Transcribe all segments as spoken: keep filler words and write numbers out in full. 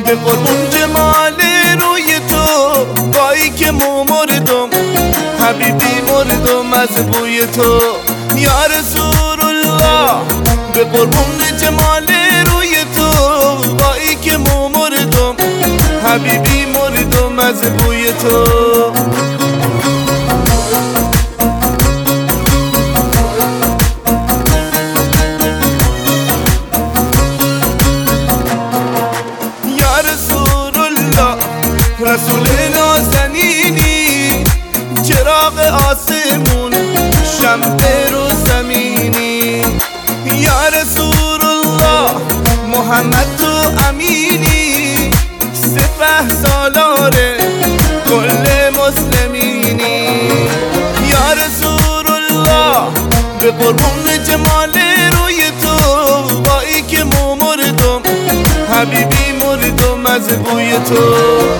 به قربون جمال روی تو، وای که مو مردم حبیبی مردم از بوی تو یا رسول الله. به قربون جمال روی تو، وای که مو مردم حبیبی مردم از بوی تو. رسول نازنینی، چراغ آسمون، شمع رو زمینی. یا رسول الله محمد تو امینی، سپه سالار کل مسلمینی. یا رسول الله به قربون جمال روی تو، وای که مو مردم حبیبی مردم از بوی تو.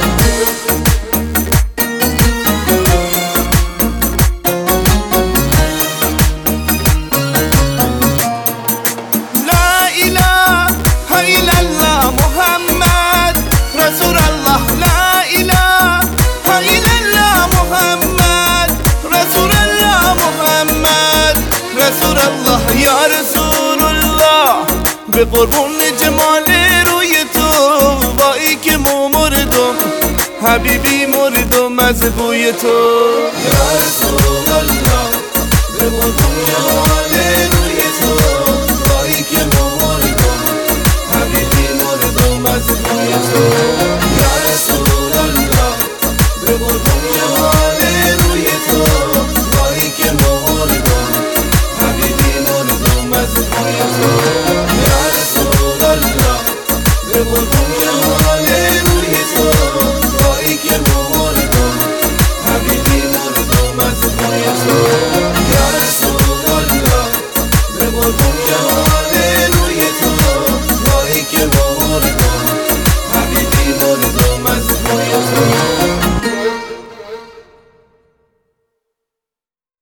یا رسول الله به قربون جمال روی تو، وای که مو مردم حبیبی مردم از بوی تو. یا رسول الله به قربون جمال روی تو، وای که مو مردم حبیبی مردم از بوی تو. یا رسول الله به قربون جمال روی تو، وای که مو مردم حبیبی مردم از بوی تو. یا رسول الله به قربون جمال روی تو، وای که مو مردم حبیبی مردم از بوی تو. یا رسول الله به قربون